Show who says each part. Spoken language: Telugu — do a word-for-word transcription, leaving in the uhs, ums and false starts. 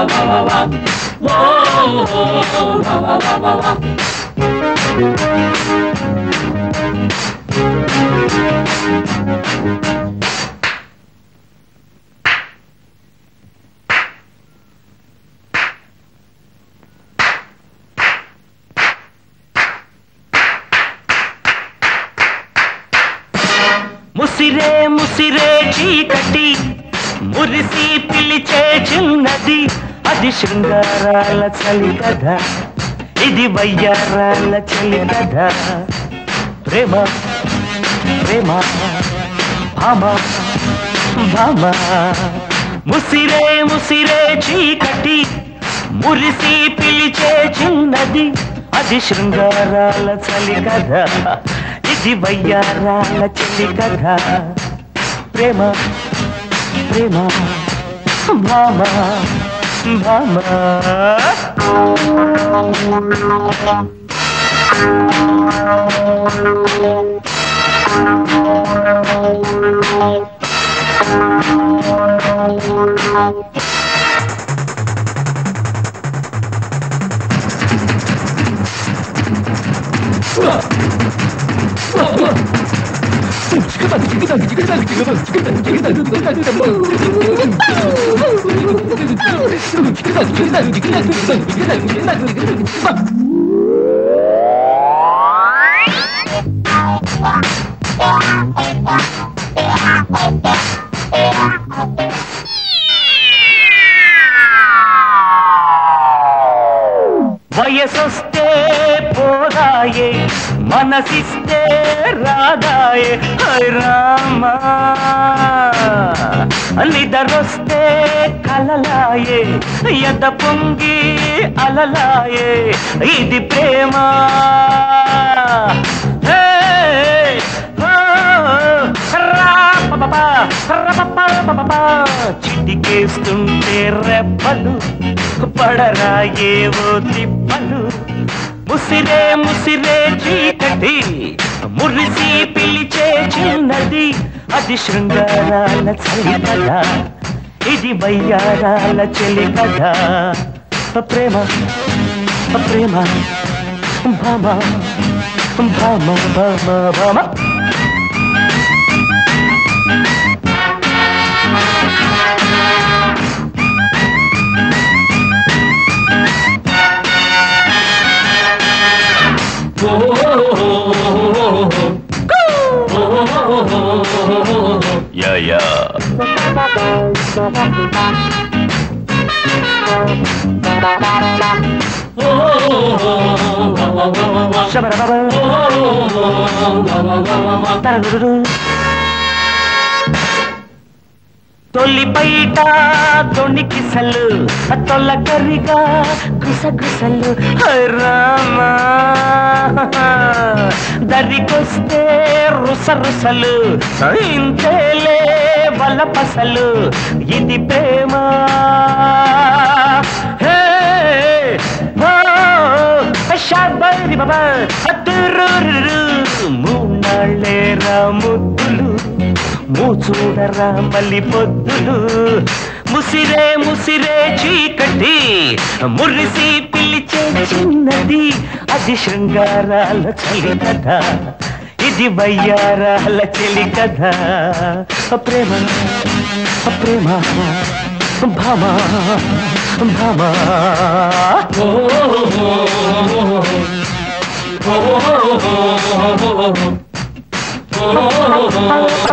Speaker 1: ముసిరే ముసిరే చీకటి మురిసి పిలిచే చిన్నది అది శృంగారాల చలి కథ ఇది వయ్యారాల చలి కథ ప్రేమ ప్రేమ భామ భామ ముసిరే ముసిరే చీకటి మురిసి పిలిచే చిన్నది అది శృంగారాల చలి కథ ఇది వయ్యారాల చలి కథ ప్రేమ ప్రేమ భామ భామ వయసొస్తే పోదాయే మనసిస్తే రాదాయే హై రామా నిదరొస్తే కలలాయే ఎద పొంగి అలలాయే ఇది ప్రేమ చిటికేస్తుంటే రెప్పలు పడరాయేవో తిప్పలు ముసిరే ముసిరే చీకటి మురిసి పిలిచే చిన్నది అది శృంగారాల చలి కథ ఇది వయ్యారాల చలి కథ ప్రేమ ప్రేమ భామ భామ భామ భామ Yeah, yeah. తొలి పైట దొణికిసలు తొలగరిగా గుసగుసలు రామా దరికొస్తే రుస రుసలు ఇంతేలే వలపసలు ఇది ప్రేమ షాబరి బాబా మూనాళ్ళే రాముద్దులు మూచూడరా మల్లి పొద్దులు ముసిరే ముసిరే చీకటి మురిసి పిలిచే చిన్నది అది శృంగారాల చలి కథ ఇది వయ్యారాల చలి కథ ప్రేమ ప్రేమ భామ భామ Oh